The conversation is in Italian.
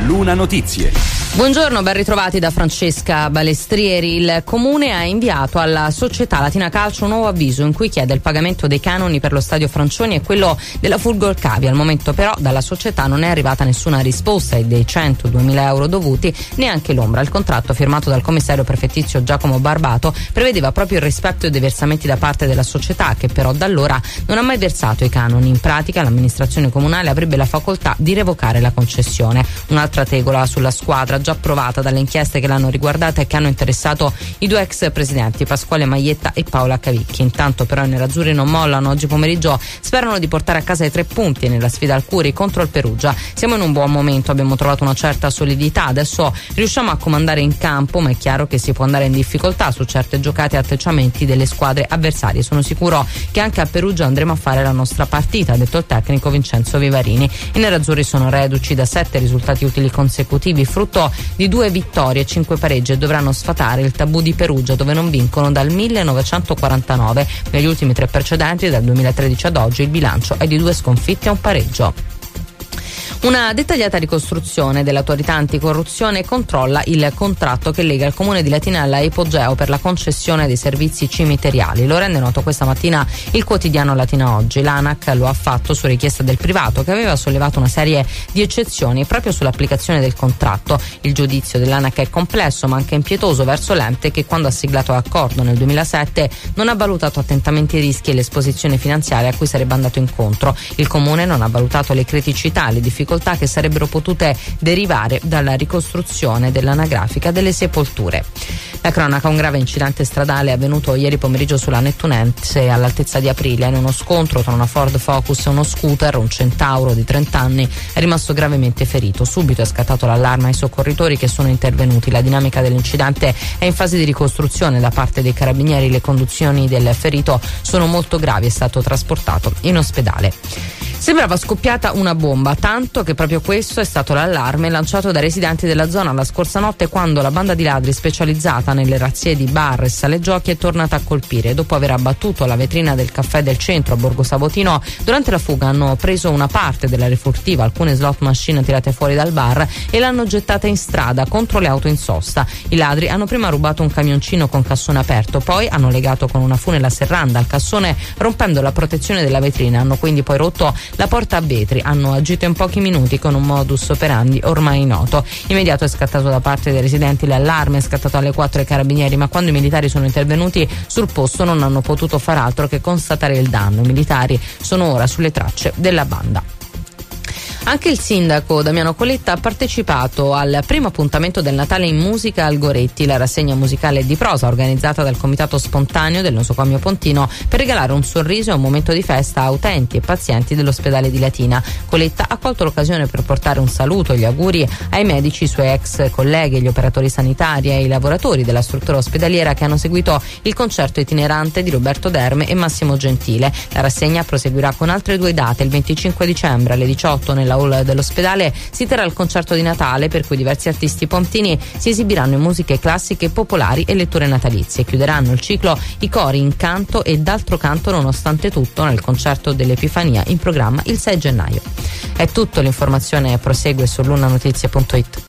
Luna Notizie. Buongiorno, ben ritrovati da Francesca Balestrieri. Il Comune ha inviato alla società Latina Calcio un nuovo avviso in cui chiede il pagamento dei canoni per lo stadio Francioni e quello della Fulgor-Cavi. Al momento però dalla società non è arrivata nessuna risposta e dei 102.000 euro dovuti neanche l'ombra. Il contratto firmato dal commissario prefettizio Giacomo Barbato prevedeva proprio il rispetto dei versamenti da parte della società, che però da allora non ha mai versato i canoni. In pratica l'amministrazione comunale avrebbe la facoltà di revocare la concessione. Un'altra tegola sulla squadra già provata dalle inchieste che l'hanno riguardata e che hanno interessato i due ex presidenti Pasquale Maietta e Paola Cavicchi. Intanto però i nerazzurri non mollano. Oggi pomeriggio sperano di portare a casa i 3 punti nella sfida al Curi contro il Perugia. Siamo in un buon momento, abbiamo trovato una certa solidità, adesso riusciamo a comandare in campo, ma è chiaro che si può andare in difficoltà su certe giocate e atteggiamenti delle squadre avversarie. Sono sicuro che anche a Perugia andremo a fare la nostra partita, ha detto il tecnico Vincenzo Vivarini. I nerazzurri sono reduci da 7 risultati utili consecutivi, frutto di 2 vittorie e 5 pareggi, e dovranno sfatare il tabù di Perugia, dove non vincono dal 1949. Negli ultimi 3 precedenti, dal 2013 ad oggi, il bilancio è di 2 sconfitte e 1 pareggio. Una dettagliata ricostruzione dell'autorità anticorruzione controlla il contratto che lega il comune di Latina alla Ipogeo per la concessione dei servizi cimiteriali. Lo rende noto questa mattina il quotidiano Latina Oggi. L'ANAC lo ha fatto su richiesta del privato, che aveva sollevato una serie di eccezioni proprio sull'applicazione del contratto. Il giudizio dell'ANAC è complesso ma anche impietoso verso l'ente, che quando ha siglato l'accordo nel 2007 non ha valutato attentamente i rischi e l'esposizione finanziaria a cui sarebbe andato incontro. Il comune non ha valutato le criticità e le difficoltà che sarebbero potute derivare dalla ricostruzione dell'anagrafica delle sepolture. La cronaca: un grave incidente stradale è avvenuto ieri pomeriggio sulla Nettunense all'altezza di Aprilia. In uno scontro tra una Ford Focus e uno scooter, un centauro di 30 anni è rimasto gravemente ferito. Subito è scattato l'allarme ai soccorritori che sono intervenuti. La dinamica dell'incidente è in fase di ricostruzione da parte dei carabinieri. Le condizioni del ferito sono molto gravi, è stato trasportato in ospedale. Sembrava scoppiata una bomba, tanto che proprio questo è stato l'allarme lanciato dai residenti della zona la scorsa notte, quando la banda di ladri specializzata nelle razzie di bar e sale giochi è tornata a colpire. Dopo aver abbattuto la vetrina del caffè del centro a Borgo Sabotino, durante la fuga hanno preso una parte della refurtiva, alcune slot machine tirate fuori dal bar, e l'hanno gettata in strada contro le auto in sosta. I ladri hanno prima rubato un camioncino con cassone aperto, poi hanno legato con una fune la serranda al cassone, rompendo la protezione della vetrina. Hanno quindi poi rotto la porta a vetri. Hanno agito in pochi minuti con un modus operandi ormai noto. Immediato è scattato da parte dei residenti l'allarme, è scattato alle 4 ai carabinieri, ma quando i militari sono intervenuti sul posto non hanno potuto far altro che constatare il danno. I militari sono ora sulle tracce della banda. Anche il sindaco Damiano Coletta ha partecipato al primo appuntamento del Natale in musica al Goretti, la rassegna musicale di prosa organizzata dal Comitato Spontaneo del Nosocomio Pontino per regalare un sorriso e un momento di festa a utenti e pazienti dell'ospedale di Latina. Coletta ha colto l'occasione per portare un saluto e gli auguri ai medici, i suoi ex colleghi, gli operatori sanitari e i lavoratori della struttura ospedaliera che hanno seguito il concerto itinerante di Roberto Derme e Massimo Gentile. La rassegna proseguirà con altre 2 date. Il 25 dicembre alle 18 nella hall dell'ospedale si terrà il concerto di Natale, per cui diversi artisti pontini si esibiranno in musiche classiche, popolari e letture natalizie. Chiuderanno il ciclo i cori in canto e d'altro canto nonostante tutto nel concerto dell'Epifania in programma il 6 gennaio. È tutto, l'informazione prosegue su lunanotizie.it.